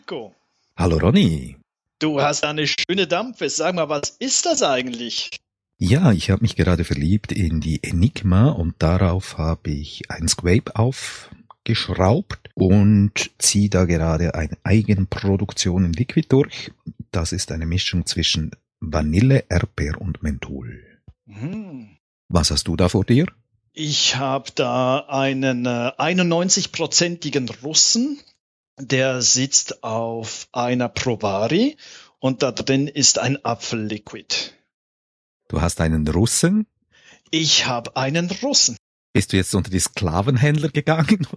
Rico. Hallo Ronny. Du hast eine schöne Dampfe. Sag mal, was ist das eigentlich? Ja, ich habe mich gerade verliebt in die Enigma und darauf habe ich ein Squape aufgeschraubt und ziehe da gerade eine Eigenproduktion in Liquid durch. Das ist eine Mischung zwischen Vanille, Erdbeer und Menthol. Was hast du da vor dir? Ich habe da einen 91-prozentigen Russen, der sitzt auf einer Provari und da drin ist ein Apfelliquid. Du hast einen Russen? Ich habe einen Russen. Bist du jetzt unter die Sklavenhändler gegangen?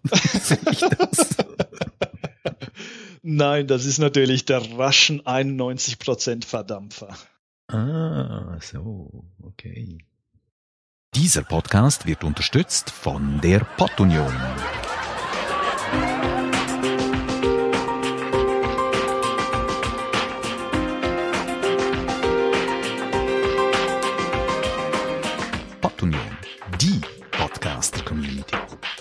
Nein, das ist natürlich der Russian 91% Verdampfer. Ah, so, okay. Dieser Podcast wird unterstützt von der Pottunion. Pottunion, die Podcaster-Community.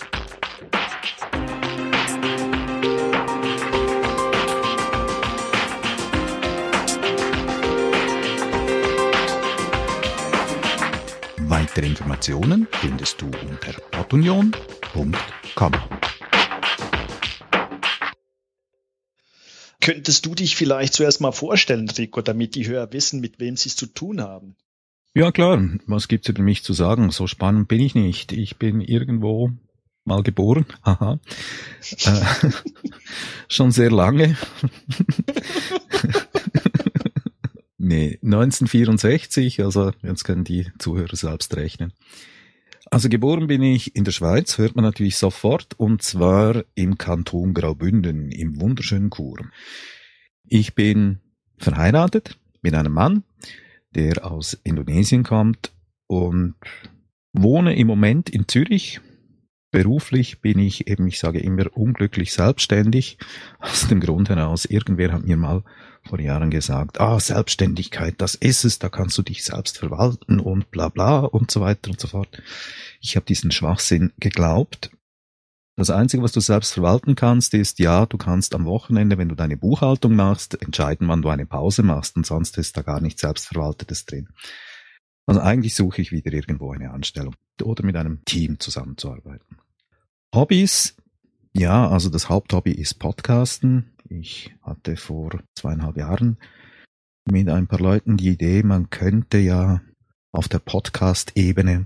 Weitere Informationen findest du unter pottunion.com. Könntest du dich vielleicht zuerst mal vorstellen, Rico, damit die Hörer wissen, mit wem sie es zu tun haben? Ja klar, was gibt's über mich zu sagen? So spannend bin ich nicht. Ich bin irgendwo mal geboren. Haha. Schon sehr lange. Nee, 1964, also jetzt können die Zuhörer selbst rechnen. Also geboren bin ich in der Schweiz, hört man natürlich sofort, und zwar im Kanton Graubünden, im wunderschönen Chur. Ich bin verheiratet mit einem Mann, der aus Indonesien kommt und wohne im Moment in Zürich. Beruflich bin ich eben, ich sage immer, unglücklich selbstständig. Aus dem Grund heraus, irgendwer hat mir mal vor Jahren gesagt, Selbstständigkeit, das ist es, da kannst du dich selbst verwalten und bla bla und so weiter und so fort. Ich habe diesen Schwachsinn geglaubt. Das Einzige, was du selbst verwalten kannst, ist, ja, du kannst am Wochenende, wenn du deine Buchhaltung machst, entscheiden, wann du eine Pause machst, und sonst ist da gar nichts Selbstverwaltetes drin. Also eigentlich suche ich wieder irgendwo eine Anstellung oder mit einem Team zusammenzuarbeiten. Hobbys, ja, also das Haupthobby ist Podcasten. Ich hatte vor 2,5 Jahren mit ein paar Leuten die Idee, man könnte ja auf der Podcast-Ebene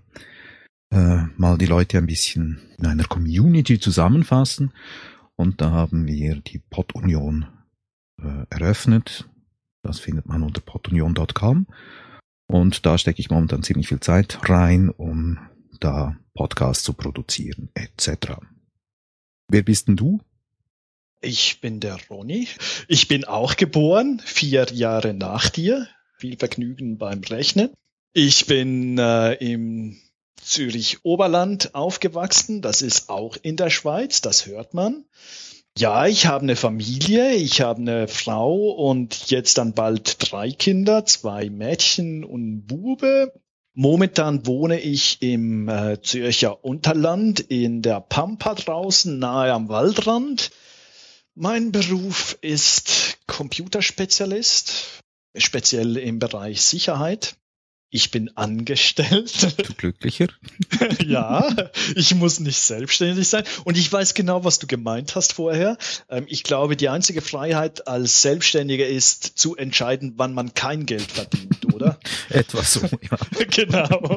mal die Leute ein bisschen in einer Community zusammenfassen. Und da haben wir die Pottunion eröffnet. Das findet man unter pottunion.com. Und da stecke ich momentan ziemlich viel Zeit rein, um da Podcasts zu produzieren, etc. Wer bist denn du? Ich bin der Ronny. Ich bin auch geboren, 4 Jahre nach dir. Viel Vergnügen beim Rechnen. Ich bin im Zürich-Oberland aufgewachsen. Das ist auch in der Schweiz, das hört man. Ja, ich habe eine Familie, ich habe eine Frau und jetzt dann bald 3 Kinder, 2 Mädchen und ein Bube. Momentan wohne ich im Zürcher Unterland in der Pampa draußen, nahe am Waldrand. Mein Beruf ist Computerspezialist, speziell im Bereich Sicherheit. Ich bin angestellt. Du Glücklicher? Ja, ich muss nicht selbstständig sein. Und ich weiß genau, was du gemeint hast vorher. Ich glaube, die einzige Freiheit als Selbstständiger ist, zu entscheiden, wann man kein Geld verdient, oder? Etwas so, ja. Genau.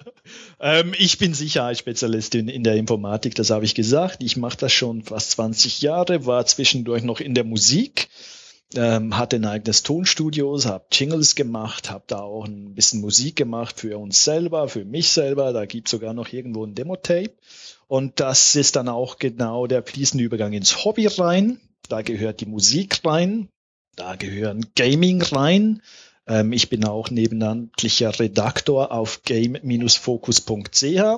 Ich bin Sicherheitsspezialist in der Informatik, das habe ich gesagt. Ich mache das schon fast 20 Jahre, war zwischendurch noch in der Musik. Hatte ein eigenes Tonstudio, habe Jingles gemacht, habe da auch ein bisschen Musik gemacht für uns selber, für mich selber. Da gibt's sogar noch irgendwo ein Demo-Tape. Und das ist dann auch genau der fließende Übergang ins Hobby rein. Da gehört die Musik rein, da gehören Gaming rein. Ich bin auch nebenamtlicher Redaktor auf game-focus.ch.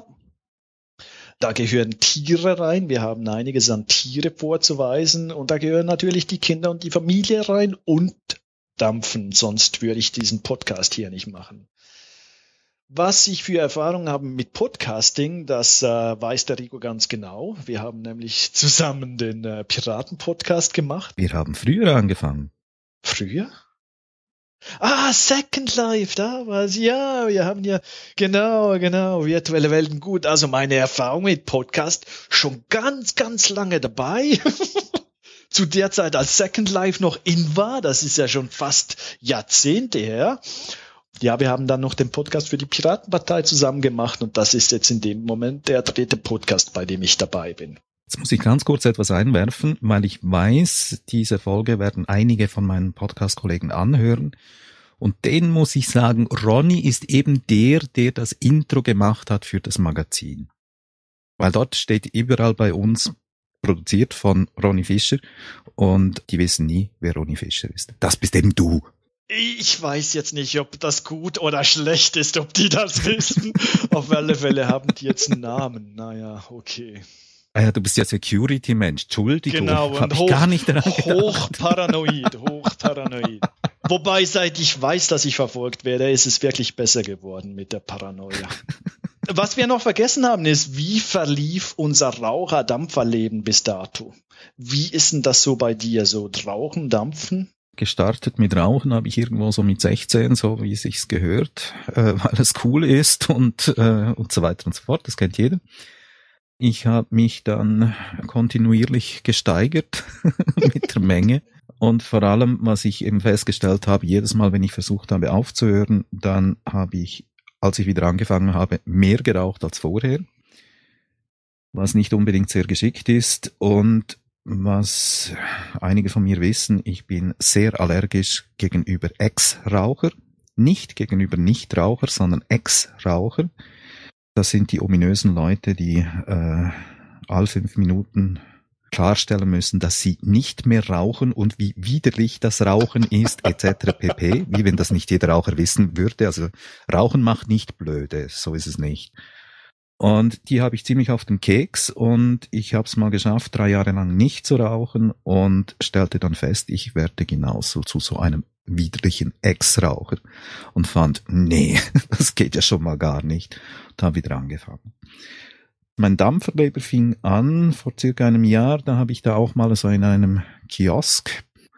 Da gehören Tiere rein. Wir haben einiges an Tiere vorzuweisen. Und da gehören natürlich die Kinder und die Familie rein und Dampfen. Sonst würde ich diesen Podcast hier nicht machen. Was ich für Erfahrungen habe mit Podcasting, das weiß der Rico ganz genau. Wir haben nämlich zusammen den Piraten-Podcast gemacht. Wir haben früher angefangen. Früher? Second Life, da war's. Ja, wir haben ja, genau, virtuelle Welten. Gut, also meine Erfahrung mit Podcast schon ganz, ganz lange dabei. Zu der Zeit, als Second Life noch in war, das ist ja schon fast Jahrzehnte her. Ja, wir haben dann noch den Podcast für die Piratenpartei zusammen gemacht und das ist jetzt in dem Moment der 3. Podcast, bei dem ich dabei bin. Jetzt muss ich ganz kurz etwas einwerfen, weil ich weiß, diese Folge werden einige von meinen Podcast-Kollegen anhören. Und denen muss ich sagen, Ronny ist eben der das Intro gemacht hat für das Magazin. Weil dort steht überall bei uns, produziert von Ronny Fischer, und die wissen nie, wer Ronny Fischer ist. Das bist eben du. Ich weiß jetzt nicht, ob das gut oder schlecht ist, ob die das wissen. Auf alle Fälle haben die jetzt einen Namen. Naja, okay. Ja, du bist ja Security-Mensch. Entschuldigung, genau, hab ich gar nicht daran gedacht. Hochparanoid. Wobei, seit ich weiß, dass ich verfolgt werde, ist es wirklich besser geworden mit der Paranoia. Was wir noch vergessen haben, ist, wie verlief unser Raucher-Dampferleben bis dato? Wie ist denn das so bei dir? So Rauchen, Dampfen? Gestartet mit Rauchen habe ich irgendwo so mit 16, so wie es sich gehört, weil es cool ist und so weiter und so fort. Das kennt jeder. Ich habe mich dann kontinuierlich gesteigert mit der Menge. Und vor allem, was ich eben festgestellt habe, jedes Mal, wenn ich versucht habe aufzuhören, dann habe ich, als ich wieder angefangen habe, mehr geraucht als vorher. Was nicht unbedingt sehr geschickt ist. Und was einige von mir wissen, ich bin sehr allergisch gegenüber Ex-Raucher. Nicht gegenüber Nichtraucher, sondern Ex-Raucher. Das sind die ominösen Leute, die alle 5 Minuten klarstellen müssen, dass sie nicht mehr rauchen und wie widerlich das Rauchen ist, etc. pp. Wie wenn das nicht jeder Raucher wissen würde. Also Rauchen macht nicht blöde, so ist es nicht. Und die habe ich ziemlich auf den Keks und ich habe es mal geschafft, 3 Jahre lang nicht zu rauchen und stellte dann fest, ich werde genauso zu so einem widerlichen Ex-Raucher und fand, nee, das geht ja schon mal gar nicht und habe wieder angefangen. Mein Dampferleben fing an vor circa einem Jahr, da habe ich da auch mal so in einem Kiosk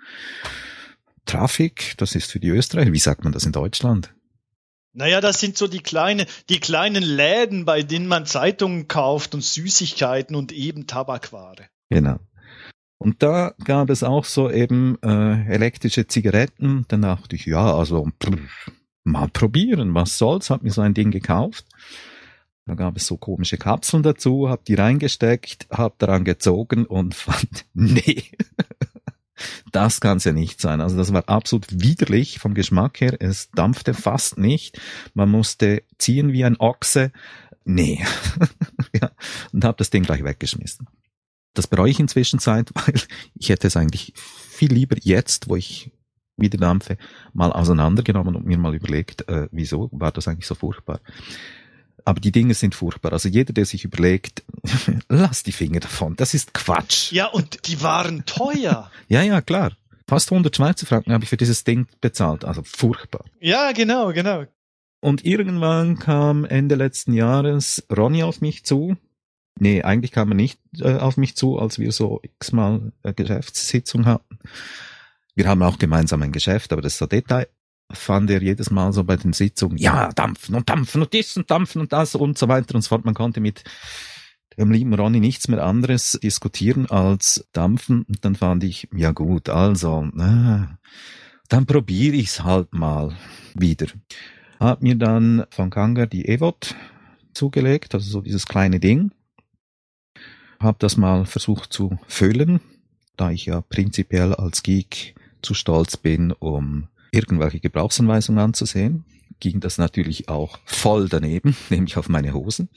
Trafik, das ist für die Österreicher, wie sagt man das in Deutschland? Naja, das sind so die kleinen Läden, bei denen man Zeitungen kauft und Süßigkeiten und eben Tabakware. Genau. Und da gab es auch so eben elektrische Zigaretten. Dann dachte ich, ja, also mal probieren, was soll's. Hab mir so ein Ding gekauft. Da gab es so komische Kapseln dazu, hab die reingesteckt, hab daran gezogen und fand, nee, das kann's ja nicht sein. Also das war absolut widerlich vom Geschmack her. Es dampfte fast nicht. Man musste ziehen wie ein Ochse. Nee. Ja, und hab das Ding gleich weggeschmissen. Das bereue ich inzwischen, weil ich hätte es eigentlich viel lieber jetzt, wo ich wieder dampfe, mal auseinandergenommen und mir mal überlegt, wieso war das eigentlich so furchtbar. Aber die Dinge sind furchtbar. Also jeder, der sich überlegt, lass die Finger davon, das ist Quatsch. Ja, und die waren teuer. Ja, klar. Fast 100 Schweizer Franken habe ich für dieses Ding bezahlt. Also furchtbar. Ja, genau. Und irgendwann kam Ende letzten Jahres Ronny auf mich zu. Nee, eigentlich kam er nicht auf mich zu, als wir so x-mal Geschäftssitzung hatten. Wir haben auch gemeinsam ein Geschäft, aber das ist so Detail. Fand er jedes Mal so bei den Sitzungen, ja, dampfen und dies und dampfen und das und so weiter und so fort. Man konnte mit dem lieben Ronny nichts mehr anderes diskutieren als dampfen. Und dann fand ich, ja gut, also, dann probiere ich's halt mal wieder. Hab mir dann von Kanga die Evot zugelegt, also so dieses kleine Ding. Hab das mal versucht zu füllen, da ich ja prinzipiell als Geek zu stolz bin, um irgendwelche Gebrauchsanweisungen anzusehen, ging das natürlich auch voll daneben, nämlich auf meine Hosen.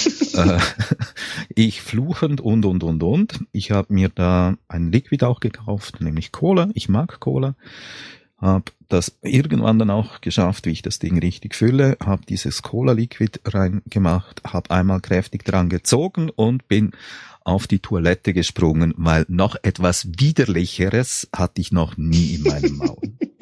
Ich fluchend und. Ich habe mir da ein Liquid auch gekauft, nämlich Cola. Ich mag Cola. Habe das irgendwann dann auch geschafft, wie ich das Ding richtig fülle. Habe dieses Cola-Liquid reingemacht, habe einmal kräftig dran gezogen und bin auf die Toilette gesprungen, weil noch etwas Widerlicheres hatte ich noch nie in meinem Maul.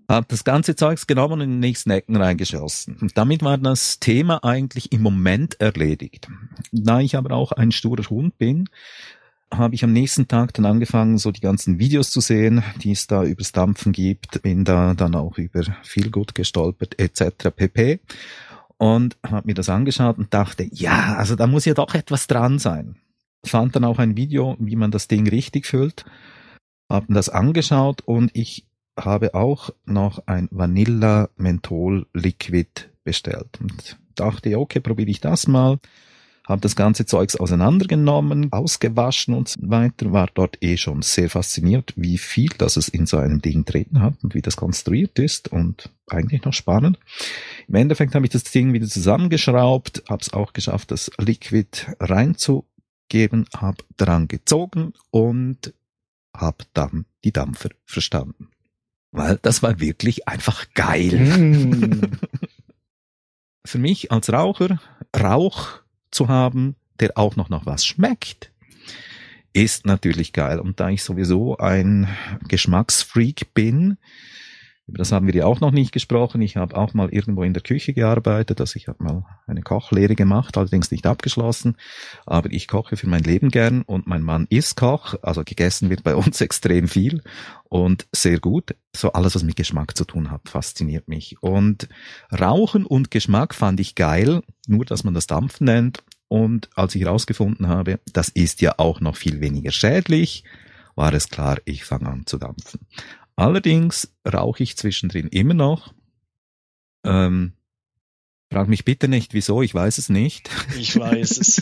Hab das ganze Zeugs genommen und in den nächsten Ecken reingeschossen. Und damit war das Thema eigentlich im Moment erledigt. Da ich aber auch ein sturer Hund bin, habe ich am nächsten Tag dann angefangen, so die ganzen Videos zu sehen, die es da übers Dampfen gibt, bin da dann auch über Feelgood gestolpert etc. pp. Und habe mir das angeschaut und dachte, ja, also da muss ja doch etwas dran sein. Fand dann auch ein Video, wie man das Ding richtig füllt, habe das angeschaut und ich habe auch noch ein Vanilla Menthol Liquid bestellt und dachte, okay, probiere ich das mal. Habe das ganze Zeugs auseinandergenommen, ausgewaschen und so weiter, war dort schon sehr fasziniert, wie viel das es in so einem Ding drin hat und wie das konstruiert ist und eigentlich noch spannend. Im Endeffekt habe ich das Ding wieder zusammengeschraubt, habe es auch geschafft, das Liquid reinzugeben, habe dran gezogen und habe dann die Dampfer verstanden. Weil das war wirklich einfach geil. Für mich als Raucher, Rauch zu haben, der auch noch nach was schmeckt, ist natürlich geil. Und da ich sowieso ein Geschmacksfreak bin, über das haben wir ja auch noch nicht gesprochen, ich habe auch mal irgendwo in der Küche gearbeitet, also ich habe mal eine Kochlehre gemacht, allerdings nicht abgeschlossen, aber ich koche für mein Leben gern und mein Mann ist Koch, also gegessen wird bei uns extrem viel und sehr gut. So alles, was mit Geschmack zu tun hat, fasziniert mich. Und Rauchen und Geschmack fand ich geil, nur dass man das Dampfen nennt. Und als ich herausgefunden habe, das ist ja auch noch viel weniger schädlich, war es klar, ich fange an zu dampfen. Allerdings rauche ich zwischendrin immer noch. Frag mich bitte nicht, wieso, ich weiß es nicht. Ich weiß es.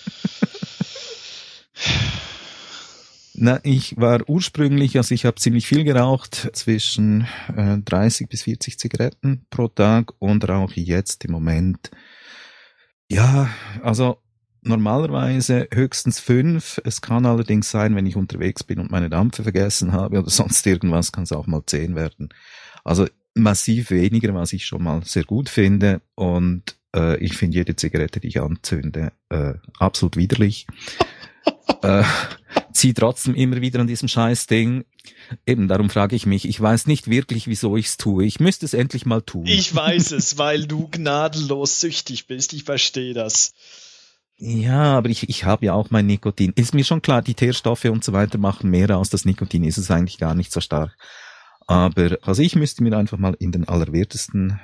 Na, ich war ursprünglich, also ich habe ziemlich viel geraucht, zwischen 30 bis 40 Zigaretten pro Tag und rauche jetzt im Moment, ja, also normalerweise höchstens 5. Es kann allerdings sein, wenn ich unterwegs bin und meine Dampfe vergessen habe oder sonst irgendwas, kann es auch mal 10 werden. Also massiv weniger, was ich schon mal sehr gut finde. Und ich finde jede Zigarette, die ich anzünde, absolut widerlich. Zieh trotzdem immer wieder an diesem Scheißding. Eben, darum frage ich mich, ich weiß nicht wirklich, wieso ich es tue. Ich müsste es endlich mal tun. Ich weiß es, weil du gnadenlos süchtig bist. Ich verstehe das. Ja, aber ich habe ja auch mein Nikotin. Ist mir schon klar, die Teerstoffe und so weiter machen mehr aus. Das Nikotin ist es eigentlich gar nicht so stark. Aber also ich müsste mir einfach mal in den Allerwertesten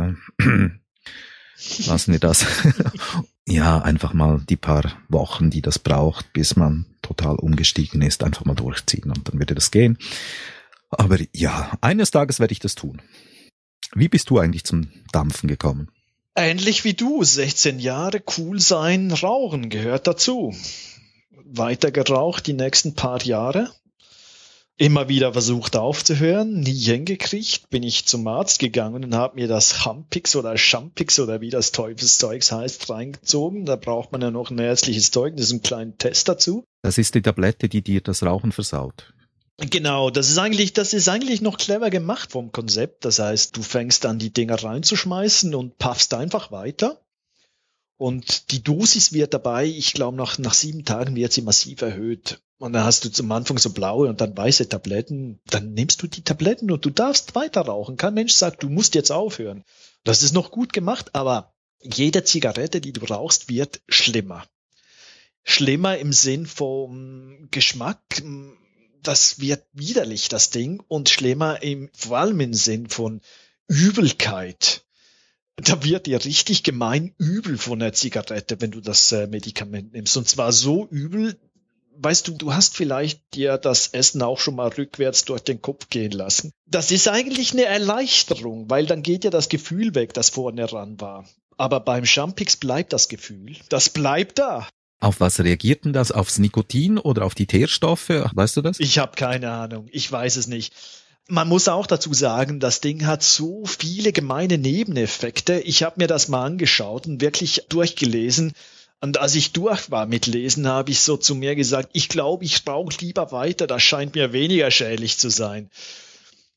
lassen wir das. Ja, einfach mal die paar Wochen, die das braucht, bis man total umgestiegen ist, einfach mal durchziehen und dann würde das gehen. Aber ja, eines Tages werde ich das tun. Wie bist du eigentlich zum Dampfen gekommen? Ähnlich wie du, 16 Jahre, cool sein, rauchen gehört dazu. Weiter geraucht die nächsten paar Jahre. Immer wieder versucht aufzuhören, nie hingekriegt, bin ich zum Arzt gegangen und habe mir das Champix oder Champix oder wie das Teufelszeugs heißt, reingezogen. Da braucht man ja noch ein ärztliches Zeugnis, einen kleinen Test dazu. Das ist die Tablette, die dir das Rauchen versaut. Genau, das ist eigentlich noch clever gemacht vom Konzept. Das heißt, du fängst an, die Dinger reinzuschmeißen und puffst einfach weiter. Und die Dosis wird dabei, ich glaube, nach 7 Tagen wird sie massiv erhöht. Und dann hast du zum Anfang so blaue und dann weiße Tabletten. Dann nimmst du die Tabletten und du darfst weiter rauchen. Kein Mensch sagt, du musst jetzt aufhören. Das ist noch gut gemacht, aber jede Zigarette, die du rauchst, wird schlimmer. Schlimmer im Sinn vom Geschmack. Das wird widerlich, das Ding. Und schlimmer vor allem im Sinn von Übelkeit. Da wird dir richtig gemein übel von der Zigarette, wenn du das Medikament nimmst. Und zwar so übel, weißt du, du hast vielleicht dir das Essen auch schon mal rückwärts durch den Kopf gehen lassen. Das ist eigentlich eine Erleichterung, weil dann geht ja das Gefühl weg, das vorne ran war. Aber beim Champix bleibt das Gefühl. Das bleibt da. Auf was reagiert denn das? Aufs Nikotin oder auf die Teerstoffe? Weißt du das? Ich habe keine Ahnung. Ich weiß es nicht. Man muss auch dazu sagen, das Ding hat so viele gemeine Nebeneffekte. Ich habe mir das mal angeschaut und wirklich durchgelesen. Und als ich durch war mit Lesen, habe ich so zu mir gesagt, ich glaube, ich rauche lieber weiter. Das scheint mir weniger schädlich zu sein.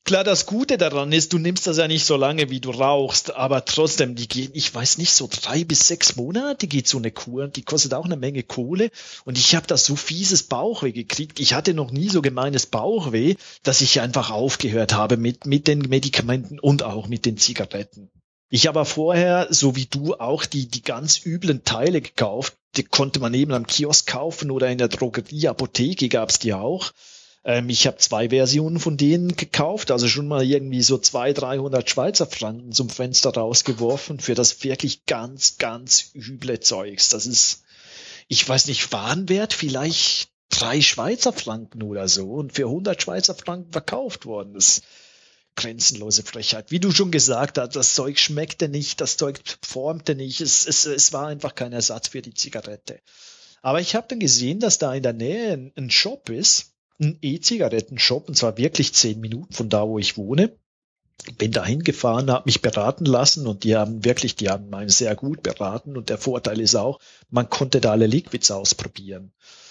Klar, das Gute daran ist, du nimmst das ja nicht so lange, wie du rauchst, aber trotzdem, die gehen, ich weiß nicht, so 3 bis 6 Monate geht so eine Kur, die kostet auch eine Menge Kohle und ich habe da so fieses Bauchweh gekriegt. Ich hatte noch nie so gemeines Bauchweh, dass ich einfach aufgehört habe mit den Medikamenten und auch mit den Zigaretten. Ich habe vorher, so wie du, auch die ganz üblen Teile gekauft. Die konnte man eben am Kiosk kaufen oder in der Drogerie, Apotheke gab's die auch. Ich habe 2 Versionen von denen gekauft, also schon mal irgendwie so 200-300 Schweizer Franken zum Fenster rausgeworfen für das wirklich ganz, ganz üble Zeugs. Das ist, ich weiß nicht, Warenwert vielleicht 3 Schweizer Franken oder so und für 100 Schweizer Franken verkauft worden. Das ist grenzenlose Frechheit. Wie du schon gesagt hast, das Zeug schmeckte nicht, das Zeug formte nicht, es war einfach kein Ersatz für die Zigarette. Aber ich habe dann gesehen, dass da in der Nähe ein Shop ist, ein E-Zigaretten-Shop, und zwar wirklich 10 Minuten von da, wo ich wohne. Bin da hingefahren, habe mich beraten lassen und die haben einen sehr gut beraten und der Vorteil ist auch, man konnte da alle Liquids ausprobieren.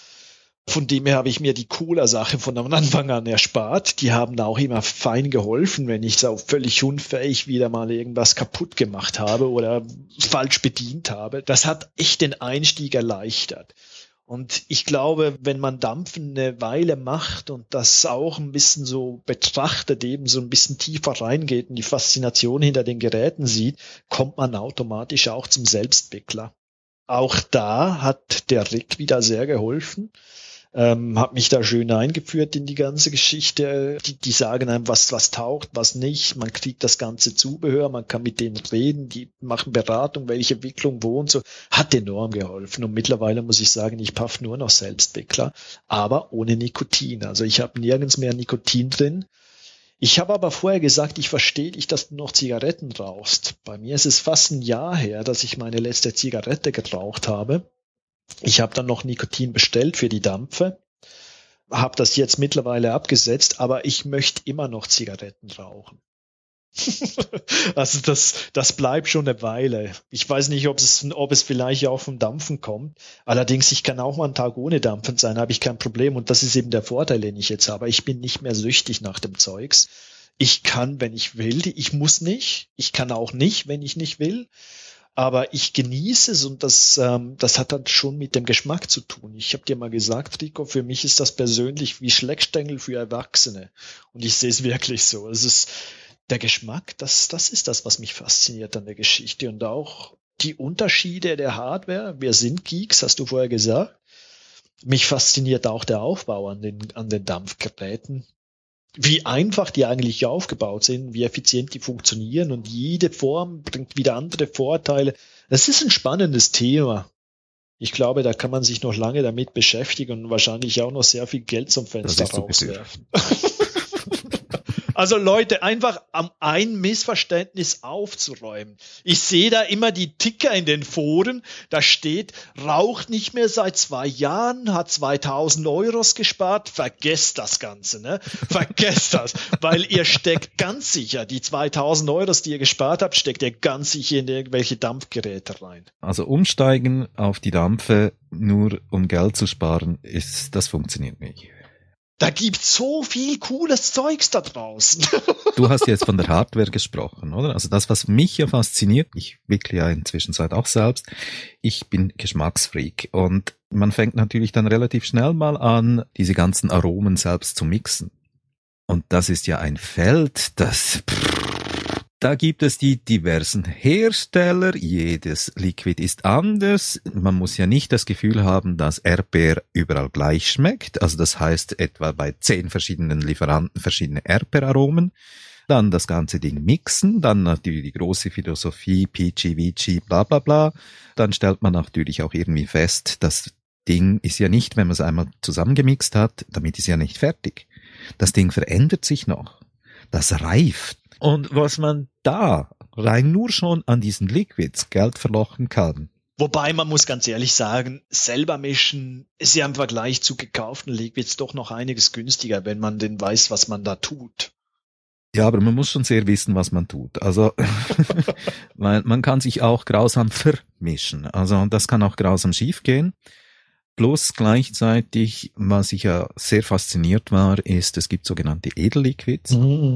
Von dem her habe ich mir die Cola-Sache von Anfang an erspart. Die haben auch immer fein geholfen, wenn ich so völlig unfähig wieder mal irgendwas kaputt gemacht habe oder falsch bedient habe. Das hat echt den Einstieg erleichtert. Und ich glaube, wenn man Dampfen eine Weile macht und das auch ein bisschen so betrachtet, eben so ein bisschen tiefer reingeht und die Faszination hinter den Geräten sieht, kommt man automatisch auch zum Selbstwickler. Auch da hat der Rick wieder sehr geholfen. Hat mich da schön eingeführt in die ganze Geschichte. Die sagen einem, was taucht, was nicht. Man kriegt das ganze Zubehör, man kann mit denen reden, die machen Beratung, welche Wicklung wo und so. Hat enorm geholfen. Und mittlerweile muss ich sagen, ich paffe nur noch Selbstwickler, aber ohne Nikotin. Also ich habe nirgends mehr Nikotin drin. Ich habe aber vorher gesagt, ich verstehe dich, dass du noch Zigaretten rauchst. Bei mir ist es fast ein Jahr her, dass ich meine letzte Zigarette geraucht habe. Ich habe dann noch Nikotin bestellt für die Dampfe, habe das jetzt mittlerweile abgesetzt, aber ich möchte immer noch Zigaretten rauchen. Also das bleibt schon eine Weile. Ich weiß nicht, ob es vielleicht auch vom Dampfen kommt. Allerdings, ich kann auch mal einen Tag ohne Dampfen sein, habe ich kein Problem. Und das ist eben der Vorteil, den ich jetzt habe. Ich bin nicht mehr süchtig nach dem Zeugs. Ich kann, wenn ich will. Ich muss nicht. Ich kann auch nicht, wenn ich nicht will. Aber ich genieße es und das hat dann schon mit dem Geschmack zu tun. Ich habe dir mal gesagt, Rico, für mich ist das persönlich wie Schleckstängel für Erwachsene. Und ich sehe es wirklich so. Es ist der Geschmack, das ist das, was mich fasziniert an der Geschichte. Und auch die Unterschiede der Hardware. Wir sind Geeks, hast du vorher gesagt. Mich fasziniert auch der Aufbau an den Dampfgeräten. Wie einfach die eigentlich aufgebaut sind, wie effizient die funktionieren und jede Form bringt wieder andere Vorteile. Es ist ein spannendes Thema. Ich glaube, da kann man sich noch lange damit beschäftigen und wahrscheinlich auch noch sehr viel Geld zum Fenster rauswerfen. Also Leute, einfach ein Missverständnis aufzuräumen. Ich sehe da immer die Ticker in den Foren, da steht, raucht nicht mehr seit 2 Jahren, hat 2000 € gespart. Vergesst das Ganze, ne? Vergesst das, weil ihr steckt ganz sicher, die 2000 €, die ihr gespart habt, steckt ihr ganz sicher in irgendwelche Dampfgeräte rein. Also umsteigen auf die Dampfe, nur um Geld zu sparen, das funktioniert nicht. Da gibt's so viel cooles Zeugs da draußen. Du hast jetzt von der Hardware gesprochen, oder? Also das, was mich ja fasziniert, ich wickle ja inzwischen auch selbst, ich bin Geschmacksfreak und man fängt natürlich dann relativ schnell mal an, diese ganzen Aromen selbst zu mixen. Und das ist ja ein Feld, da gibt es die diversen Hersteller, jedes Liquid ist anders. Man muss ja nicht das Gefühl haben, dass Erdbeer überall gleich schmeckt. Also das heißt etwa bei 10 verschiedenen Lieferanten verschiedene Erdbeeraromen. Dann das ganze Ding mixen, dann natürlich die große Philosophie, Peachy, Vici, bla bla bla. Dann stellt man natürlich auch irgendwie fest, das Ding ist ja nicht, wenn man es einmal zusammengemixt hat, damit ist ja nicht fertig. Das Ding verändert sich noch. Das reift. Und was man da rein nur schon an diesen Liquids Geld verlochen kann. Wobei man muss ganz ehrlich sagen, selber mischen ist ja im Vergleich zu gekauften Liquids doch noch einiges günstiger, wenn man denn weiß, was man da tut. Ja, aber man muss schon sehr wissen, was man tut. Also man kann sich auch grausam vermischen. Also das kann auch grausam schief gehen. Plus gleichzeitig, was ich ja sehr fasziniert war, ist, es gibt sogenannte Edelliquids.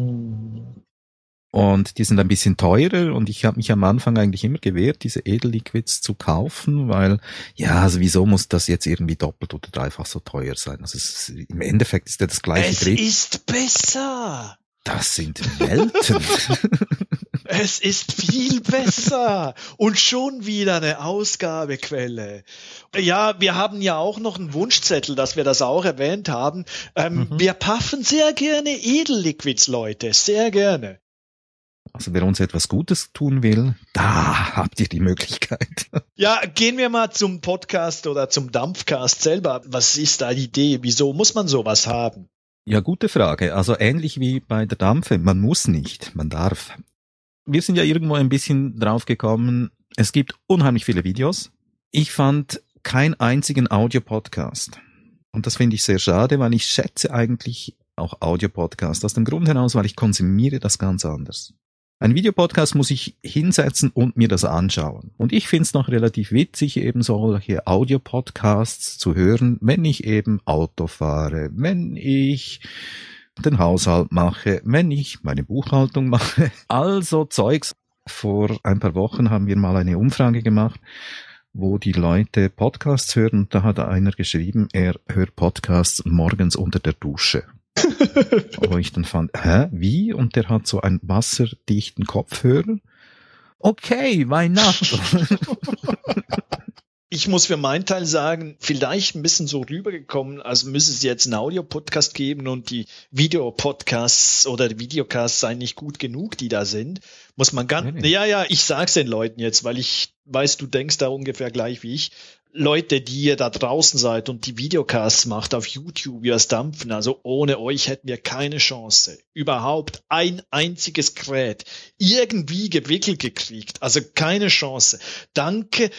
Und die sind ein bisschen teurer und ich habe mich am Anfang eigentlich immer gewehrt, diese Edelliquids zu kaufen, weil, ja, also wieso muss das jetzt irgendwie doppelt oder dreifach so teuer sein? Also im Endeffekt ist ja das gleiche Es ist besser. Das sind Welten. Es ist viel besser und schon wieder eine Ausgabequelle. Ja, wir haben ja auch noch einen Wunschzettel, dass wir das auch erwähnt haben. Wir paffen sehr gerne Edelliquids, Leute, sehr gerne. Also wer uns etwas Gutes tun will, da habt ihr die Möglichkeit. Ja, gehen wir mal zum Podcast oder zum Dampfcast selber. Was ist da die Idee? Wieso muss man sowas haben? Ja, gute Frage. Also ähnlich wie bei der Dampfe, man muss nicht, man darf. Wir sind ja irgendwo ein bisschen drauf gekommen, es gibt unheimlich viele Videos. Ich fand keinen einzigen Audiopodcast. Und das finde ich sehr schade, weil ich schätze eigentlich auch Audiopodcast. Aus dem Grund heraus, weil ich konsumiere das ganz anders. Ein Videopodcast muss ich hinsetzen und mir das anschauen. Und ich finde es noch relativ witzig, eben solche Audiopodcasts zu hören, wenn ich eben Auto fahre, wenn ich den Haushalt mache, wenn ich meine Buchhaltung mache. Also Zeugs. Vor ein paar Wochen haben wir mal eine Umfrage gemacht, wo die Leute Podcasts hören. Und da hat einer geschrieben, er hört Podcasts morgens unter der Dusche. Wo ich dann fand, wie? Und der hat so einen wasserdichten Kopfhörer. Okay, why not? Ich muss für meinen Teil sagen, vielleicht ein bisschen so rübergekommen, als müsste es jetzt einen Audio-Podcast geben und die Videopodcasts oder die Videocasts seien nicht gut genug, die da sind. Muss man Ja, ich sag's den Leuten jetzt, weil ich weiß, du denkst da ungefähr gleich wie ich. Leute, die ihr da draußen seid und die Videocasts macht auf YouTube, wie das Dampfen, also ohne euch hätten wir keine Chance, überhaupt ein einziges Gerät irgendwie gewickelt gekriegt, also keine Chance. Danke,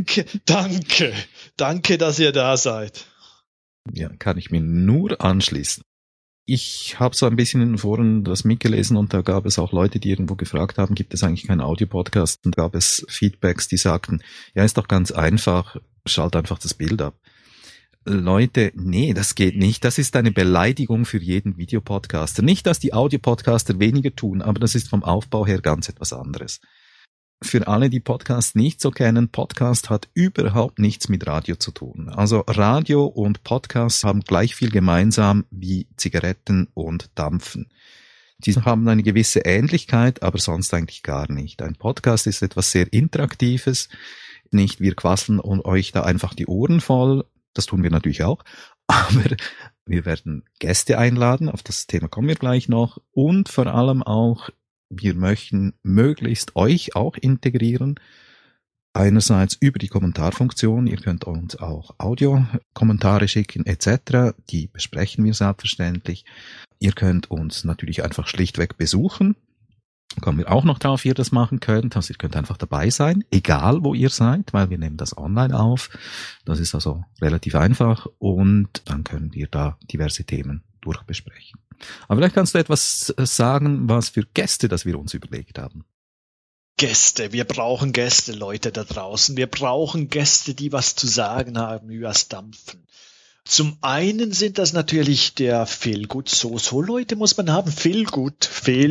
dass ihr da seid. Ja, kann ich mir nur anschließen. Ich habe so ein bisschen in den Foren das mitgelesen und da gab es auch Leute, die irgendwo gefragt haben, gibt es eigentlich keinen Audio-Podcast? Und gab es Feedbacks, die sagten, ja, ist doch ganz einfach, schalt einfach das Bild ab. Leute, nee, das geht nicht. Das ist eine Beleidigung für jeden Videopodcaster. Nicht, dass die Audio-Podcaster weniger tun, aber das ist vom Aufbau her ganz etwas anderes. Für alle, die Podcast nicht so kennen, Podcast hat überhaupt nichts mit Radio zu tun. Also Radio und Podcast haben gleich viel gemeinsam wie Zigaretten und Dampfen. Die haben eine gewisse Ähnlichkeit, aber sonst eigentlich gar nicht. Ein Podcast ist etwas sehr Interaktives. Nicht wir quasseln und euch da einfach die Ohren voll. Das tun wir natürlich auch. Aber wir werden Gäste einladen. Auf das Thema kommen wir gleich noch. Und vor allem auch wir möchten möglichst euch auch integrieren. Einerseits über die Kommentarfunktion. Ihr könnt uns auch Audiokommentare schicken etc. Die besprechen wir selbstverständlich. Ihr könnt uns natürlich einfach schlichtweg besuchen. Kommen wir auch noch drauf, wie ihr das machen könnt. Also ihr könnt einfach dabei sein, egal wo ihr seid, weil wir nehmen das online auf. Das ist also relativ einfach und dann können wir da diverse Themen durchbesprechen. Aber vielleicht kannst du etwas sagen, was für Gäste, das wir uns überlegt haben. Gäste, wir brauchen Gäste, Leute da draußen. Wir brauchen Gäste, die was zu sagen haben übers Dampfen. Zum einen sind das natürlich der Feelgood. So Leute muss man haben. Feelgood.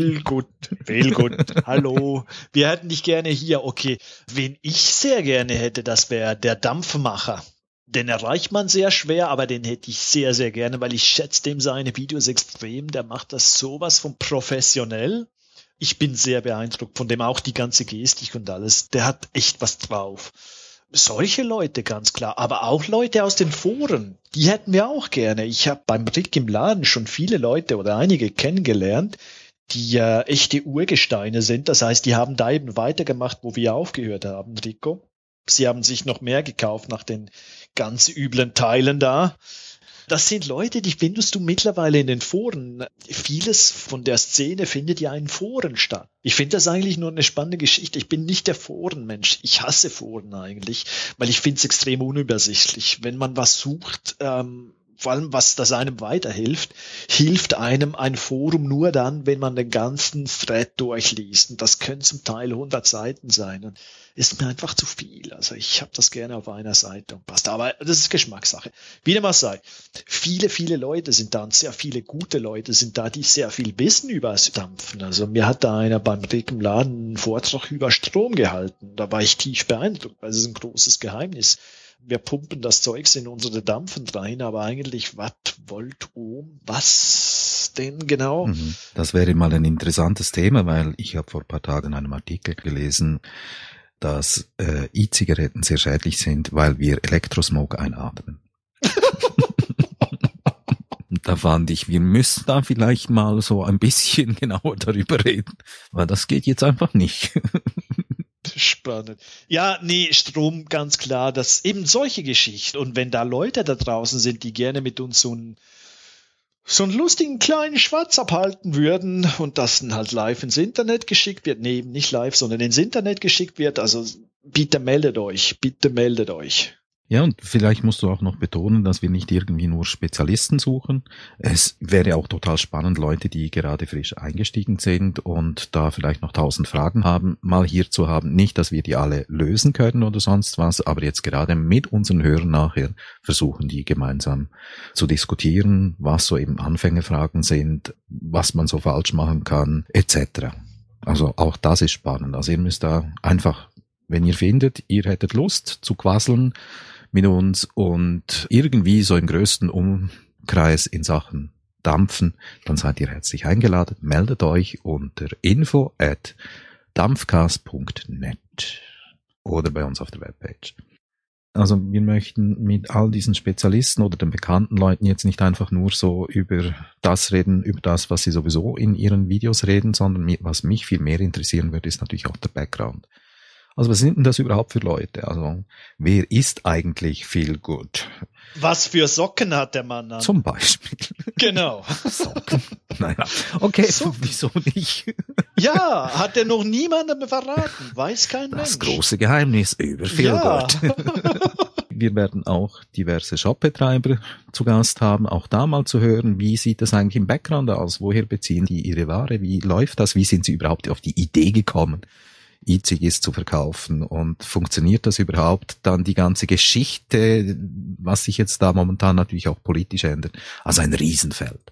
Hallo. Wir hätten dich gerne hier. Okay. Wen ich sehr gerne hätte, das wäre der Dampfmacher. Den erreicht man sehr schwer, aber den hätte ich sehr, sehr gerne, weil ich schätze dem seine Videos extrem. Der macht das sowas von professionell. Ich bin sehr beeindruckt von dem, auch die ganze Gestik und alles. Der hat echt was drauf. Solche Leute, ganz klar. Aber auch Leute aus den Foren, die hätten wir auch gerne. Ich habe beim Rick im Laden schon viele Leute oder einige kennengelernt, die echte Urgesteine sind. Das heißt, die haben da eben weitergemacht, wo wir aufgehört haben, Rico. Sie haben sich noch mehr gekauft nach den ganz üblen Teilen da. Das sind Leute, die findest du mittlerweile in den Foren. Vieles von der Szene findet ja in Foren statt. Ich finde das eigentlich nur eine spannende Geschichte. Ich bin nicht der Forenmensch. Ich hasse Foren eigentlich, weil ich finde es extrem unübersichtlich. Wenn man was sucht, vor allem was das einem weiterhilft, hilft einem ein Forum nur dann, wenn man den ganzen Thread durchliest. Und das können zum Teil 100 Seiten sein. Und ist mir einfach zu viel. Also ich habe das gerne auf einer Seite und passt. Aber das ist Geschmackssache. Wie dem auch sei. Viele Leute sind da und sehr viele gute Leute sind da, die sehr viel wissen über das Dampfen. Also mir hat da einer beim Rick im Laden einen Vortrag über Strom gehalten. Da war ich tief beeindruckt, weil es ist ein großes Geheimnis. Wir pumpen das Zeugs in unsere Dampfen rein, aber eigentlich Watt, Volt, Ohm, was denn genau? Das wäre mal ein interessantes Thema, weil ich habe vor ein paar Tagen einen Artikel gelesen, dass E-Zigaretten sehr schädlich sind, weil wir Elektrosmog einatmen. Und da fand ich, wir müssen da vielleicht mal so ein bisschen genauer darüber reden, weil das geht jetzt einfach nicht. Spannend. Ja, nee, Strom, ganz klar, das eben solche Geschichten. Und wenn da Leute da draußen sind, die gerne mit uns so einen lustigen kleinen Schwatz abhalten würden und das dann halt live ins Internet geschickt wird, nee, eben nicht live, sondern ins Internet geschickt wird, also bitte meldet euch. Ja, und vielleicht musst du auch noch betonen, dass wir nicht irgendwie nur Spezialisten suchen. Es wäre auch total spannend, Leute, die gerade frisch eingestiegen sind und da vielleicht noch 1000 Fragen haben, mal hier zu haben. Nicht, dass wir die alle lösen können oder sonst was, aber jetzt gerade mit unseren Hörern nachher versuchen, die gemeinsam zu diskutieren, was so eben Anfängerfragen sind, was man so falsch machen kann, etc. Also auch das ist spannend. Also ihr müsst da einfach, wenn ihr findet, ihr hättet Lust zu quasseln mit uns und irgendwie so im größten Umkreis in Sachen Dampfen, dann seid ihr herzlich eingeladen. Meldet euch unter info@dampfcast.net oder bei uns auf der Webpage. Also wir möchten mit all diesen Spezialisten oder den bekannten Leuten jetzt nicht einfach nur so über das reden, über das, was sie sowieso in ihren Videos reden, sondern was mich viel mehr interessieren würde, ist natürlich auch der Background. Also was sind denn das überhaupt für Leute? Also wer ist eigentlich Feel Good? Was für Socken hat der Mann an? Zum Beispiel. Genau. Socken. Naja, okay, Socken. Wieso nicht? Ja, hat er noch niemandem verraten. Weiß kein Mensch. Das große Geheimnis über Feel Good. Wir werden auch diverse Shopbetreiber zu Gast haben, auch da mal zu hören, wie sieht das eigentlich im Background aus? Woher beziehen die ihre Ware? Wie läuft das? Wie sind sie überhaupt auf die Idee gekommen, E-Zigis zu verkaufen und funktioniert das überhaupt? Dann die ganze Geschichte, was sich jetzt da momentan natürlich auch politisch ändert. Also ein Riesenfeld.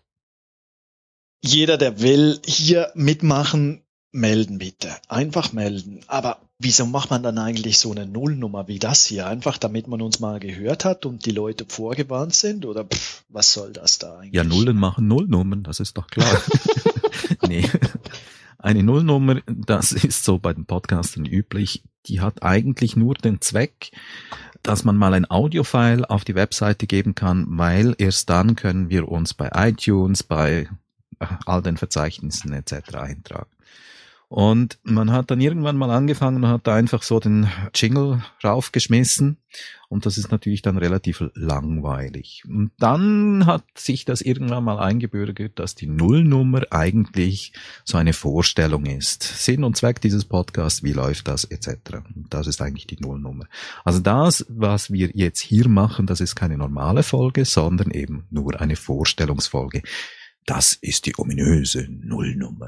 Jeder, der will, hier mitmachen, melden bitte. Einfach melden. Aber wieso macht man dann eigentlich so eine Nullnummer wie das hier? Einfach damit man uns mal gehört hat und die Leute vorgewarnt sind? Oder was soll das da eigentlich? Ja, Nullen machen Nullnummern, das ist doch klar. Nee. Eine Nullnummer, das ist so bei den Podcastern üblich, die hat eigentlich nur den Zweck, dass man mal ein Audiofile auf die Webseite geben kann, weil erst dann können wir uns bei iTunes, bei all den Verzeichnissen etc. eintragen. Und man hat dann irgendwann mal angefangen und hat da einfach so den Jingle raufgeschmissen und das ist natürlich dann relativ langweilig. Und dann hat sich das irgendwann mal eingebürgert, dass die Nullnummer eigentlich so eine Vorstellung ist. Sinn und Zweck dieses Podcasts, wie läuft das etc. Und das ist eigentlich die Nullnummer. Also das, was wir jetzt hier machen, das ist keine normale Folge, sondern eben nur eine Vorstellungsfolge. Das ist die ominöse Nullnummer.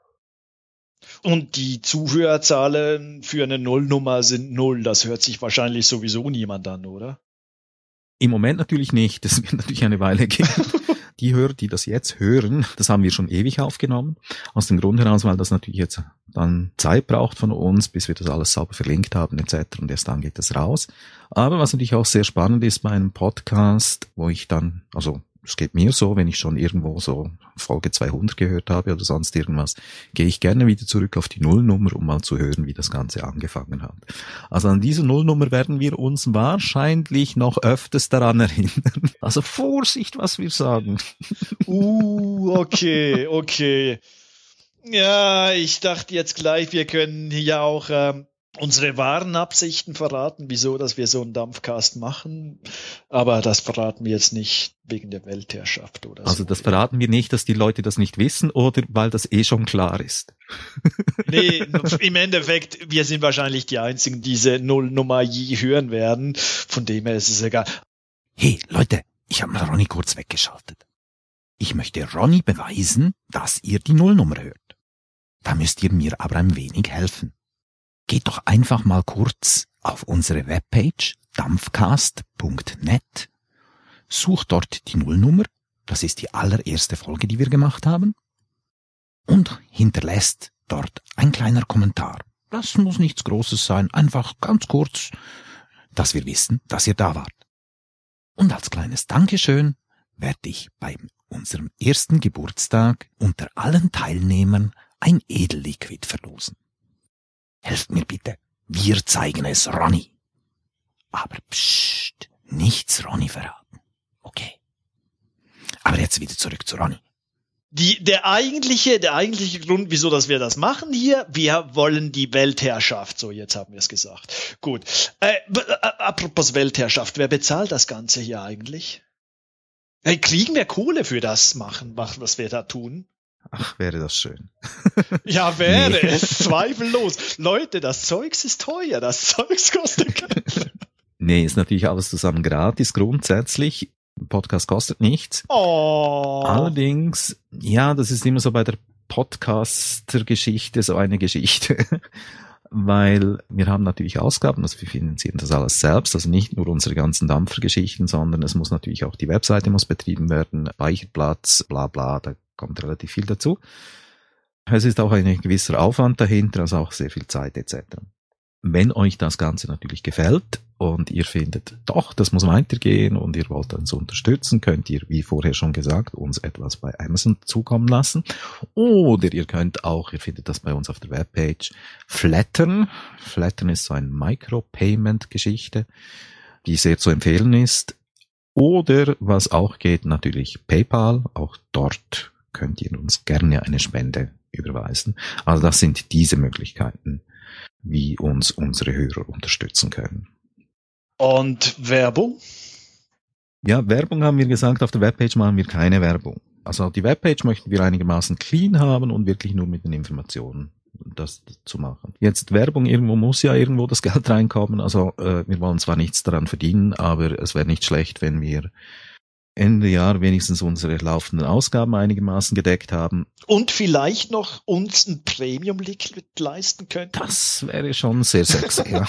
Und die Zuhörerzahlen für eine Nullnummer sind 0. Das hört sich wahrscheinlich sowieso niemand an, oder? Im Moment natürlich nicht. Das wird natürlich eine Weile gehen. Die Hörer, die das jetzt hören, das haben wir schon ewig aufgenommen. Aus dem Grund heraus, weil das natürlich jetzt dann Zeit braucht von uns, bis wir das alles sauber verlinkt haben etc. Und erst dann geht das raus. Aber was natürlich auch sehr spannend ist bei einem Podcast, wo ich dann, also es geht mir so, wenn ich schon irgendwo so Folge 200 gehört habe oder sonst irgendwas, gehe ich gerne wieder zurück auf die Nullnummer, um mal zu hören, wie das Ganze angefangen hat. Also an diese Nullnummer werden wir uns wahrscheinlich noch öfters daran erinnern. Also Vorsicht, was wir sagen. Okay. Ja, ich dachte jetzt gleich, wir können hier auch unsere wahren Absichten verraten, wieso, dass wir so einen Dampfcast machen. Aber das verraten wir jetzt nicht wegen der Weltherrschaft oder so. Also das verraten wir nicht, dass die Leute das nicht wissen oder weil das eh schon klar ist. Nee, im Endeffekt, wir sind wahrscheinlich die Einzigen, die diese Nullnummer je hören werden. Von dem her ist es egal. Hey, Leute, Ich habe mal Ronny kurz weggeschaltet. Ich möchte Ronny beweisen, dass ihr die Nullnummer hört. Da müsst ihr mir aber ein wenig helfen. Geht doch einfach mal kurz auf unsere Webpage dampfcast.net, sucht dort die Nullnummer, das ist die allererste Folge, die wir gemacht haben, und hinterlässt dort ein kleiner Kommentar. Das muss nichts Großes sein, einfach ganz kurz, dass wir wissen, dass ihr da wart. Und als kleines Dankeschön werde ich bei unserem ersten Geburtstag unter allen Teilnehmern ein Edelliquid verlosen. Helft mir bitte, wir zeigen es Ronny. Aber psst, nichts Ronny verraten. Okay. Aber jetzt wieder zurück zu Ronny. Der eigentliche Grund, wieso dass wir das machen hier, wir wollen die Weltherrschaft. So, jetzt haben wir es gesagt. Gut. Apropos Weltherrschaft, wer bezahlt das Ganze hier eigentlich? Kriegen wir Kohle für das machen, was wir da tun? Ach, wäre das schön. Ja, wäre es, zweifellos. Leute, das Zeugs ist teuer, das Zeugs kostet Geld. Nee, ist natürlich alles zusammen gratis, grundsätzlich. Podcast kostet nichts. Oh. Allerdings, ja, das ist immer so bei der Podcaster-Geschichte so eine Geschichte, weil wir haben natürlich Ausgaben, also wir finanzieren das alles selbst, also nicht nur unsere ganzen Dampfergeschichten, sondern es muss natürlich auch die Webseite muss betrieben werden, Speicherplatz, bla bla, da kommt relativ viel dazu. Es ist auch ein gewisser Aufwand dahinter, also auch sehr viel Zeit etc. Wenn euch das Ganze natürlich gefällt und ihr findet, doch, das muss weitergehen und ihr wollt uns unterstützen, könnt ihr, wie vorher schon gesagt, uns etwas bei Amazon zukommen lassen. Oder ihr könnt auch, ihr findet das bei uns auf der Webpage, Flattern. Flattern ist so eine Micropayment-Geschichte, die sehr zu empfehlen ist. Oder, was auch geht, natürlich PayPal. Auch dort könnt ihr uns gerne eine Spende überweisen. Also das sind diese Möglichkeiten, wie uns unsere Hörer unterstützen können. Und Werbung? Ja, Werbung haben wir gesagt, auf der Webpage machen wir keine Werbung. Also die Webpage möchten wir einigermaßen clean haben und wirklich nur mit den Informationen das zu machen. Jetzt Werbung, irgendwo muss ja irgendwo das Geld reinkommen. Also wir wollen zwar nichts daran verdienen, aber es wäre nicht schlecht, wenn wir Ende Jahr wenigstens unsere laufenden Ausgaben einigermaßen gedeckt haben. Und vielleicht noch uns ein Premium-Liquid leisten können. Das wäre schon sehr sexy, ja.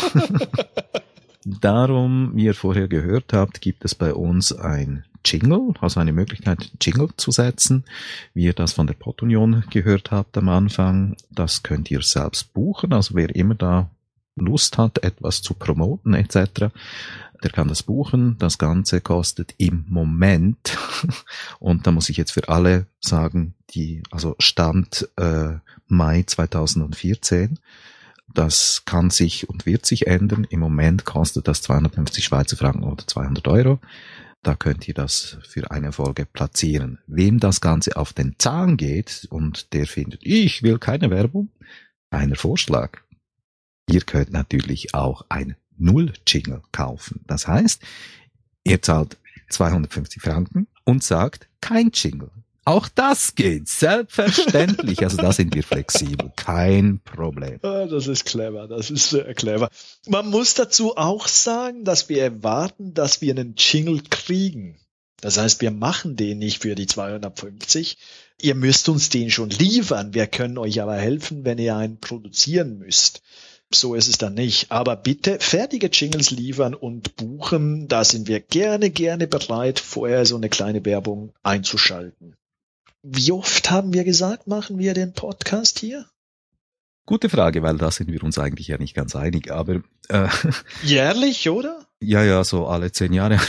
Darum, wie ihr vorher gehört habt, gibt es bei uns ein Jingle, also eine Möglichkeit, Jingle zu setzen, wie ihr das von der Pod-Union gehört habt am Anfang. Das könnt ihr selbst buchen, also wer immer da Lust hat, etwas zu promoten etc., der kann das buchen. Das Ganze kostet im Moment, und da muss ich jetzt für alle sagen, also Stand Mai 2014, das kann sich und wird sich ändern. Im Moment kostet das 250 Schweizer Franken oder 200 Euro. Da könnt ihr das für eine Folge platzieren. Wem das Ganze auf den Zahn geht und der findet, ich will keine Werbung, einer Vorschlag. Ihr könnt natürlich auch ein Null-Jingle kaufen. Das heißt, ihr zahlt 250 Franken und sagt, kein Jingle. Auch das geht, selbstverständlich. Also da sind wir flexibel, kein Problem. Das ist clever, das ist sehr clever. Man muss dazu auch sagen, dass wir erwarten, dass wir einen Jingle kriegen. Das heißt, wir machen den nicht für die 250. Ihr müsst uns den schon liefern. Wir können euch aber helfen, wenn ihr einen produzieren müsst. So ist es dann nicht. Aber bitte fertige Jingles liefern und buchen. Da sind wir gerne bereit, vorher so eine kleine Werbung einzuschalten. Wie oft haben wir gesagt, machen wir den Podcast hier? Gute Frage, weil da sind wir uns eigentlich ja nicht ganz einig, aber jährlich, oder? Ja, so alle 10 Jahre.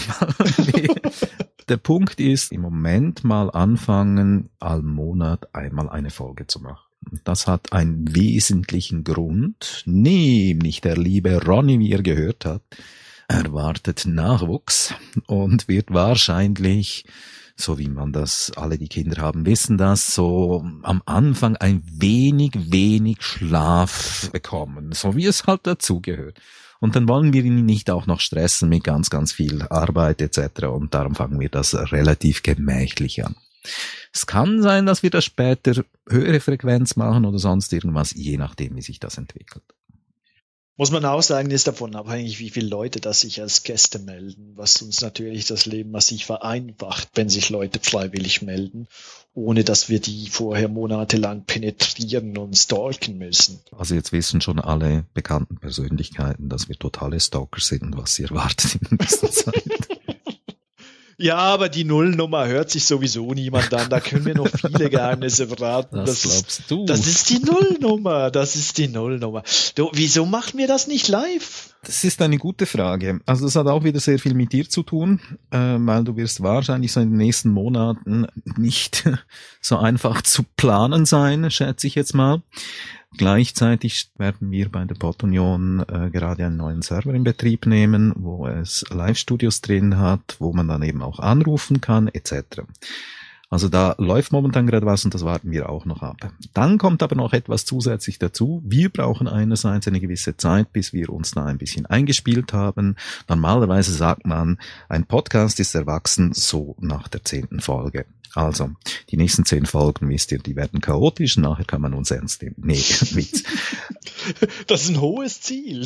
Der Punkt ist, im Moment mal anfangen, all Monat einmal eine Folge zu machen. Das hat einen wesentlichen Grund, nämlich der liebe Ronny, wie ihr gehört habt, erwartet Nachwuchs und wird wahrscheinlich, so wie man das, alle die Kinder haben, wissen das, so am Anfang ein wenig Schlaf bekommen, so wie es halt dazugehört. Und dann wollen wir ihn nicht auch noch stressen mit ganz viel Arbeit etc. Und darum fangen wir das relativ gemächlich an. Es kann sein, dass wir das später höhere Frequenz machen oder sonst irgendwas, je nachdem, wie sich das entwickelt. Muss man auch sagen, ist davon abhängig, wie viele Leute das sich als Gäste melden, was uns natürlich das Leben massiv vereinfacht, wenn sich Leute freiwillig melden, ohne dass wir die vorher monatelang penetrieren und stalken müssen. Also jetzt wissen schon alle bekannten Persönlichkeiten, dass wir totale Stalker sind und was sie erwartet in nächster Zeit. Ja, aber die Nullnummer hört sich sowieso niemand an. Da können wir noch viele Geheimnisse verraten. Das glaubst du. Das ist die Nullnummer. Das ist die Nullnummer. Du, wieso machen wir das nicht live? Das ist eine gute Frage. Also das hat auch wieder sehr viel mit dir zu tun, weil du wirst wahrscheinlich so in den nächsten Monaten nicht so einfach zu planen sein, schätze ich jetzt mal. Gleichzeitig werden wir bei der Pod-Union gerade einen neuen Server in Betrieb nehmen, wo es Live-Studios drin hat, wo man dann eben auch anrufen kann, etc. Also da läuft momentan gerade was und das warten wir auch noch ab. Dann kommt aber noch etwas zusätzlich dazu. Wir brauchen einerseits eine gewisse Zeit, bis wir uns da ein bisschen eingespielt haben. Normalerweise sagt man, ein Podcast ist erwachsen so nach der 10. Folge. Also, die nächsten 10 Folgen, wisst ihr, die werden chaotisch, nachher kann man uns ernst nehmen. Nee, Witz. Das ist ein hohes Ziel,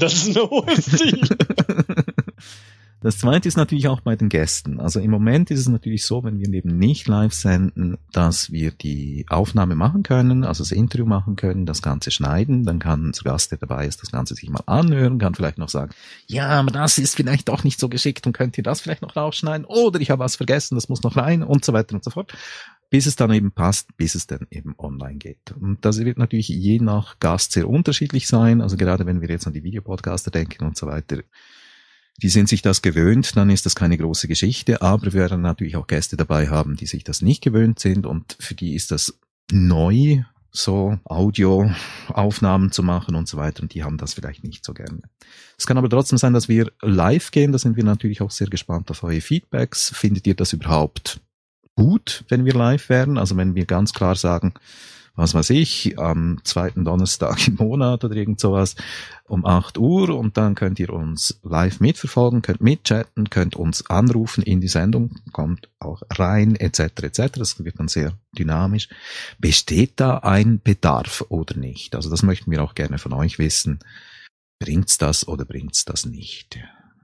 Das Zweite ist natürlich auch bei den Gästen. Also im Moment ist es natürlich so, wenn wir eben nicht live senden, dass wir die Aufnahme machen können, also das Interview machen können, das Ganze schneiden, dann kann unser Gast, der dabei ist, das Ganze sich mal anhören, kann vielleicht noch sagen, ja, aber das ist vielleicht doch nicht so geschickt und könnt ihr das vielleicht noch rausschneiden oder ich habe was vergessen, das muss noch rein und so weiter und so fort, bis es dann eben passt, bis es dann eben online geht. Und das wird natürlich je nach Gast sehr unterschiedlich sein, also gerade wenn wir jetzt an die Videopodcaster denken und so weiter, die sind sich das gewöhnt, dann ist das keine große Geschichte, aber wir werden natürlich auch Gäste dabei haben, die sich das nicht gewöhnt sind und für die ist das neu, so Audioaufnahmen zu machen und so weiter und die haben das vielleicht nicht so gerne. Es kann aber trotzdem sein, dass wir live gehen, da sind wir natürlich auch sehr gespannt auf eure Feedbacks. Findet ihr das überhaupt gut, wenn wir live wären? Also wenn wir ganz klar sagen, was weiß ich, am 2. Donnerstag im Monat oder irgend sowas um 8 Uhr und dann könnt ihr uns live mitverfolgen, könnt mitchatten, könnt uns anrufen in die Sendung, kommt auch rein, etc., etc. Das wird dann sehr dynamisch. Besteht da ein Bedarf oder nicht? Also das möchten wir auch gerne von euch wissen. Bringt's das oder bringt's das nicht?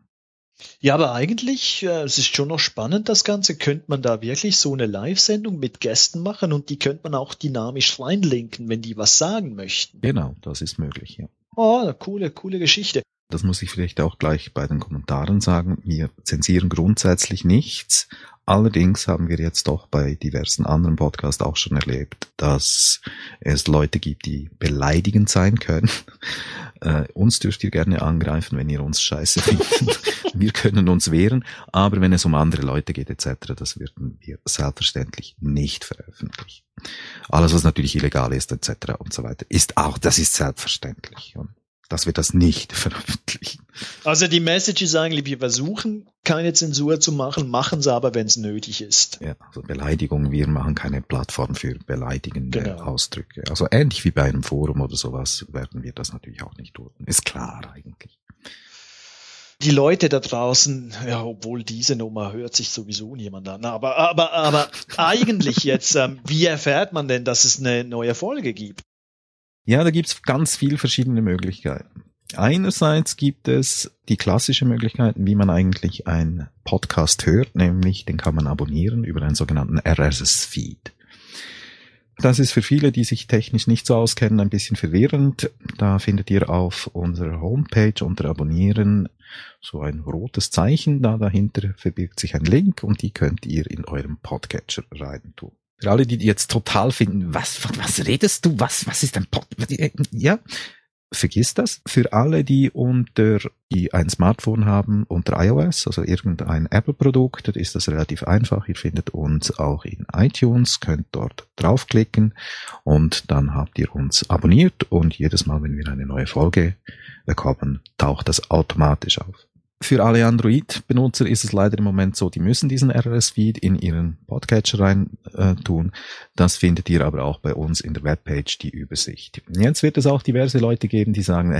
Ja, aber eigentlich, es ist schon noch spannend, das Ganze. Könnte man da wirklich so eine Live-Sendung mit Gästen machen und die könnte man auch dynamisch reinlinken, wenn die was sagen möchten. Genau, das ist möglich, ja. Oh, coole Geschichte. Das muss ich vielleicht auch gleich bei den Kommentaren sagen. Wir zensieren grundsätzlich nichts. Allerdings haben wir jetzt doch bei diversen anderen Podcasts auch schon erlebt, dass es Leute gibt, die beleidigend sein können. Uns dürft ihr gerne angreifen, wenn ihr uns scheiße findet. Wir können uns wehren, aber wenn es um andere Leute geht etc., das würden wir selbstverständlich nicht veröffentlichen. Alles, was natürlich illegal ist etc. und so weiter, das ist selbstverständlich. Und dass wir das nicht veröffentlichen. Also die Message ist eigentlich, wir versuchen keine Zensur zu machen, machen sie aber, wenn es nötig ist. Ja, also Beleidigung, wir machen keine Plattform für beleidigende Ausdrücke. Also ähnlich wie bei einem Forum oder sowas werden wir das natürlich auch nicht tun. Ist klar eigentlich. Die Leute da draußen, ja, obwohl diese Nummer hört sich sowieso niemand an, aber eigentlich jetzt, wie erfährt man denn, dass es eine neue Folge gibt? Ja, da gibt's ganz viele verschiedene Möglichkeiten. Einerseits gibt es die klassische Möglichkeiten, wie man eigentlich einen Podcast hört, nämlich den kann man abonnieren über einen sogenannten RSS-Feed. Das ist für viele, die sich technisch nicht so auskennen, ein bisschen verwirrend. Da findet ihr auf unserer Homepage unter Abonnieren so ein rotes Zeichen. Dahinter verbirgt sich ein Link und die könnt ihr in eurem Podcatcher rein tun. Für alle, die jetzt total finden, was redest du? Was ist ein Podcast? Ja, vergiss das. Für alle, die ein Smartphone haben unter iOS, also irgendein Apple-Produkt, ist das relativ einfach. Ihr findet uns auch in iTunes, könnt dort draufklicken und dann habt ihr uns abonniert und jedes Mal, wenn wir eine neue Folge bekommen, taucht das automatisch auf. Für alle Android-Benutzer ist es leider im Moment so, die müssen diesen RSS-Feed in ihren Podcatcher rein tun. Das findet ihr aber auch bei uns in der Webpage, die Übersicht. Jetzt wird es auch diverse Leute geben, die sagen,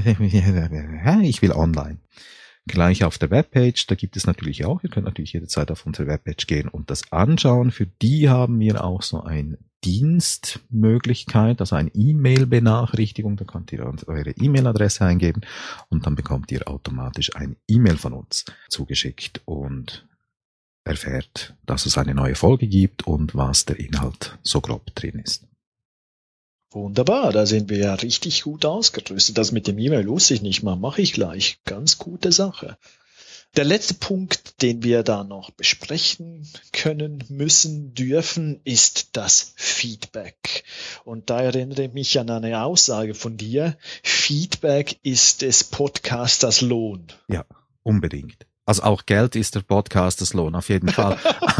ich will online. Gleich auf der Webpage, da gibt es natürlich auch, ihr könnt natürlich jederzeit auf unsere Webpage gehen und das anschauen. Für die haben wir auch so ein Dienstmöglichkeit, also eine E-Mail-Benachrichtigung. Da könnt ihr eure E-Mail-Adresse eingeben und dann bekommt ihr automatisch eine E-Mail von uns zugeschickt und erfährt, dass es eine neue Folge gibt und was der Inhalt so grob drin ist. Wunderbar, da sind wir ja richtig gut ausgerüstet. Das mit dem E-Mail wusste ich nicht mal, mache ich gleich. Ganz gute Sache. Der letzte Punkt, den wir da noch besprechen können, müssen, dürfen, ist das Feedback. Und da erinnere ich mich an eine Aussage von dir. Feedback ist des Podcasters Lohn. Ja, unbedingt. Also auch Geld ist der Podcasters Lohn, auf jeden Fall.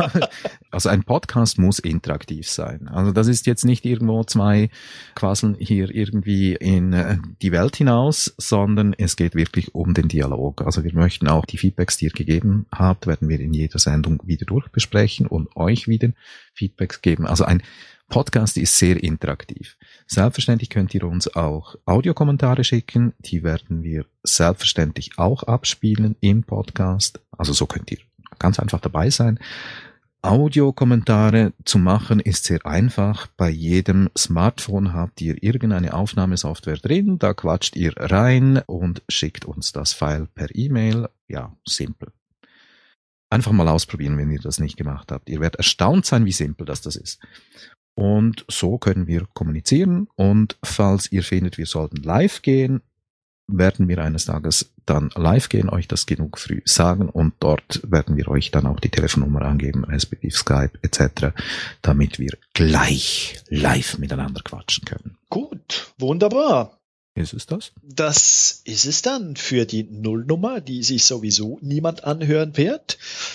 Also ein Podcast muss interaktiv sein. Also das ist jetzt nicht irgendwo zwei quasseln hier irgendwie in die Welt hinaus, sondern es geht wirklich um den Dialog. Also wir möchten auch die Feedbacks, die ihr gegeben habt, werden wir in jeder Sendung wieder durchbesprechen und euch wieder Feedbacks geben. Also ein Podcast ist sehr interaktiv. Selbstverständlich könnt ihr uns auch Audiokommentare schicken. Die werden wir selbstverständlich auch abspielen im Podcast. Also so könnt ihr ganz einfach dabei sein. Audiokommentare zu machen ist sehr einfach. Bei jedem Smartphone habt ihr irgendeine Aufnahmesoftware drin. Da quatscht ihr rein und schickt uns das File per E-Mail. Ja, simpel. Einfach mal ausprobieren, wenn ihr das nicht gemacht habt. Ihr werdet erstaunt sein, wie simpel das ist. Und so können wir kommunizieren. Und falls ihr findet, wir sollten live gehen, werden wir eines Tages dann live gehen, euch das genug früh sagen. Und dort werden wir euch dann auch die Telefonnummer angeben, respektive Skype etc., damit wir gleich live miteinander quatschen können. Gut, wunderbar. Ist es das? Das ist es dann für die Nullnummer, die sich sowieso niemand anhören wird.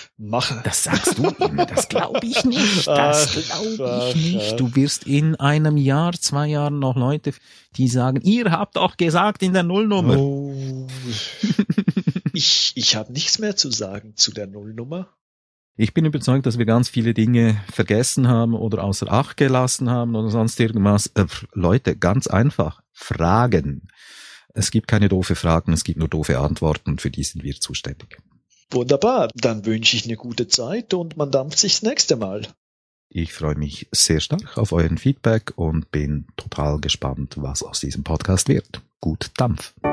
Das sagst du immer, das glaube ich nicht. Das glaube ich nicht. Du wirst in einem Jahr, 2 Jahren noch Leute, die sagen, ihr habt auch gesagt in der Nullnummer. Oh. Ich habe nichts mehr zu sagen zu der Nullnummer. Ich bin überzeugt, dass wir ganz viele Dinge vergessen haben oder außer Acht gelassen haben oder sonst irgendwas. Leute, ganz einfach. Fragen. Es gibt keine doofe Fragen, es gibt nur doofe Antworten, für die sind wir zuständig. Wunderbar, dann wünsche ich eine gute Zeit und man dampft sich das nächste Mal. Ich freue mich sehr stark auf euren Feedback und bin total gespannt, was aus diesem Podcast wird. Gut Dampf.